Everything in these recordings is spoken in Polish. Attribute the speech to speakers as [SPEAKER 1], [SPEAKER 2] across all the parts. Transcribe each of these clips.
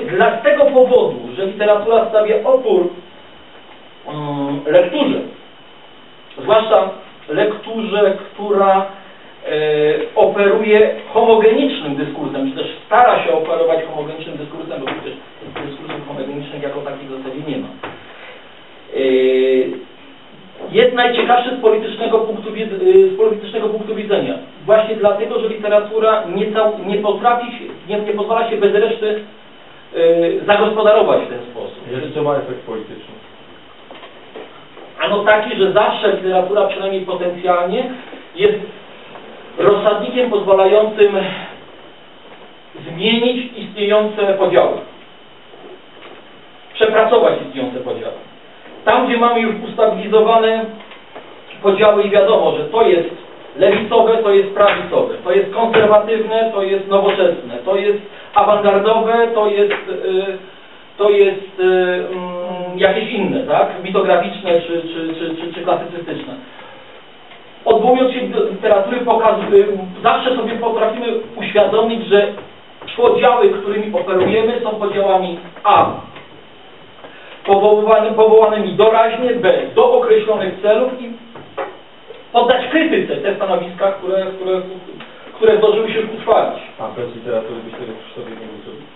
[SPEAKER 1] z tego powodu, że literatura stawia opór lekturze, zwłaszcza lekturze, która operuje homogenicznym dyskursem, czy też stara się operować homogenicznym dyskursem, bo przecież dyskursów homogenicznych jako takich w zasadzie nie ma. Jest najciekawszy z politycznego punktu widzenia. Właśnie dlatego, że literatura nie pozwala się bez reszty zagospodarować w ten sposób.
[SPEAKER 2] Jaki to ma efekt polityczny?
[SPEAKER 1] Ano taki, że zawsze literatura, przynajmniej potencjalnie, jest rozsadnikiem pozwalającym zmienić istniejące podziały. Przepracować istniejące podziały. Tam, gdzie mamy już ustabilizowane podziały i wiadomo, że to jest lewicowe, to jest prawicowe, to jest konserwatywne, to jest nowoczesne, to jest awangardowe, to jest jakieś inne, tak? Mitograficzne czy klasycystyczne. Odwołując się do literatury, zawsze sobie potrafimy uświadomić, że podziały, którymi operujemy, są podziałami A. Powołanymi doraźnie, B. Do określonych celów i poddać krytyce te stanowiska, które zdążyły się utrwalić.
[SPEAKER 2] A bez literatury byś tego sobie nie mógł zrobić?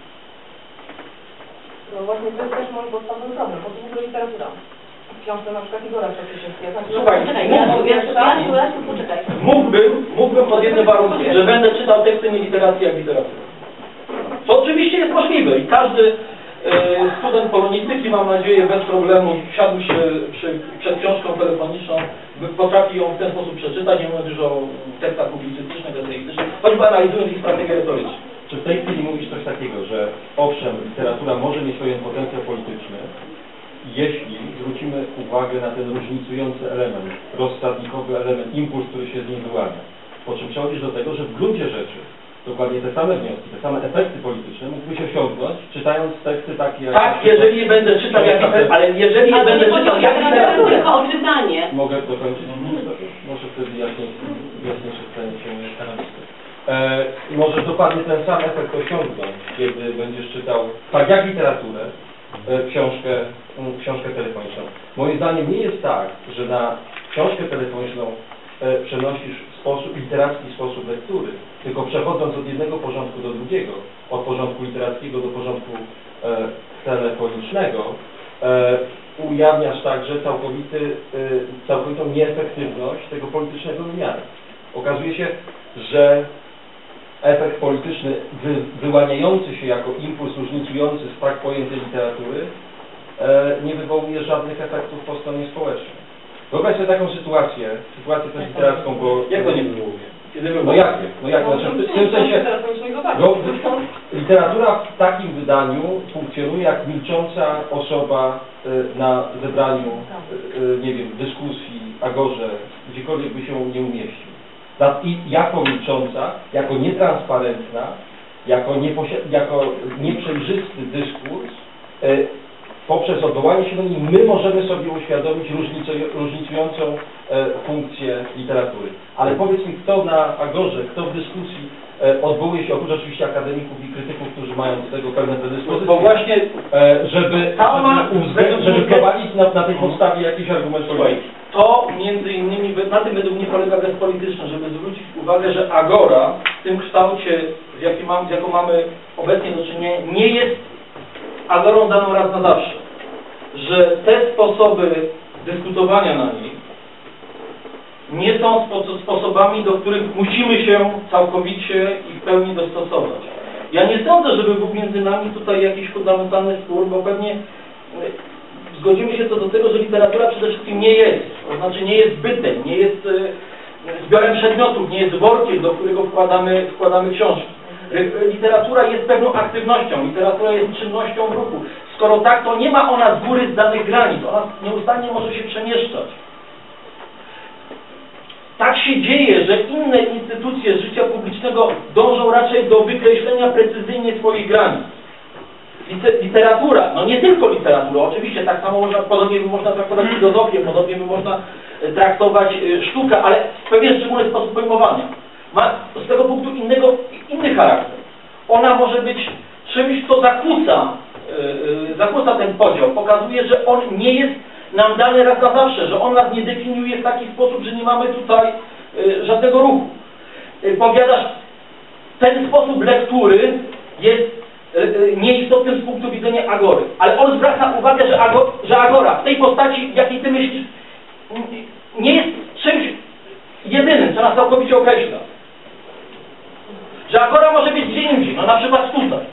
[SPEAKER 3] No właśnie to jest też mój podstawowy problem, po co literatura? Książkę na przykład Igora Czartoryskiego.
[SPEAKER 1] Słuchaj,
[SPEAKER 3] poczekaj.
[SPEAKER 1] Mógłbym pod jednym warunkiem, że będę czytał teksty nie literacji jak literatura. To oczywiście jest możliwe i każdy student polonistyki, mam nadzieję, bez problemu wsiadł się przed książką telefoniczną, potrafi ją w ten sposób przeczytać, nie mówiąc już o tekstach publicystycznych, eseistycznych, choćby analizując ich strategię retoryczną.
[SPEAKER 2] Czy w tej chwili mówisz coś takiego, że owszem, literatura może mieć pewien potencjał polityczny, jeśli zwrócimy uwagę na ten różnicujący element, rozsadnikowy element, impuls, który się z nim wyłania. Po czym przechodzisz do tego, że w gruncie rzeczy dokładnie te same wnioski, te same efekty polityczne mógłbyś osiągnąć, czytając teksty takie jak...
[SPEAKER 1] Tak, jeżeli nie będę czytał jak literatura, ale jeżeli nie będę czytał jak literatura...
[SPEAKER 3] tylko o czytanie.
[SPEAKER 2] Mogę dokończyć? Może wtedy jaśniejsze stanie się analizy. Możesz dokładnie ten sam efekt osiągnąć, kiedy będziesz czytał, tak jak literaturę, książkę telefoniczną. Moim zdaniem nie jest tak, że na książkę telefoniczną przenosisz literacki sposób lektury, tylko przechodząc od jednego porządku do drugiego, od porządku literackiego do porządku telefonicznego, ujawniasz także całkowitą nieefektywność tego politycznego wymiaru. Okazuje się, że efekt polityczny wyłaniający się jako impuls różnicujący z tak pojętej literatury nie wywołuje żadnych efektów po stronie społecznej. Wyobraź sobie taką sytuację też literacką, bo...
[SPEAKER 1] Jak to nie wywołuje?
[SPEAKER 2] No jakie? Znaczy, w tym sensie... literatura w takim wydaniu funkcjonuje jak milcząca osoba na zebraniu, nie wiem, dyskusji, agorze, gdziekolwiek by się nie umieścił. I jako milcząca, jako nietransparentna, jako nieprzejrzysty dyskurs, poprzez odwołanie się do niej my możemy sobie uświadomić różnicującą funkcję literatury. Ale powiedz mi, kto na agorze, kto w dyskusji odwołuje się, oprócz oczywiście akademików i krytyków, którzy mają do tego pewne predyspozycje,
[SPEAKER 1] bo właśnie
[SPEAKER 2] żeby prowadzić na tej podstawie jakiś argument polityczny.
[SPEAKER 1] To między innymi na tym według mnie polega gest polityczny, żeby zwrócić uwagę, że agora w tym kształcie, z jaką mamy obecnie do czynienia, nie jest agorą daną raz na zawsze. Że te sposoby dyskutowania na niej nie są sposobami, do których musimy się całkowicie i w pełni dostosować. Ja nie sądzę, żeby był między nami tutaj jakiś fundamentalny spór, bo pewnie zgodzimy się co do tego, że literatura przede wszystkim nie jest, to znaczy nie jest bytem, nie jest zbiorem przedmiotów, nie jest workiem, do którego wkładamy książki. Literatura jest pewną aktywnością, literatura jest czynnością w ruchu. Skoro tak, to nie ma ona z góry zdanych granic, ona nieustannie może się przemieszczać. Tak się dzieje, że inne instytucje życia publicznego dążą raczej do wykreślenia precyzyjnie swoich granic. Literatura, no nie tylko literatura, oczywiście tak samo podobnie by można traktować filozofię, podobnie by można traktować sztukę, ale w pewien szczególny sposób pojmowania. Ma z tego punktu inny charakter. Ona może być czymś, co zakłóca ten podział, pokazuje, że on nie jest nam dany raz na zawsze, że on nas nie definiuje w taki sposób, że nie mamy tutaj żadnego ruchu. Powiadasz, ten sposób lektury jest nieistotny z punktu widzenia Agory, ale on zwraca uwagę, że Agora w tej postaci, w jakiej ty myślisz, nie jest czymś jedynym, co nas całkowicie określa. Że Agora może być gdzie indziej, no na przykład tutaj.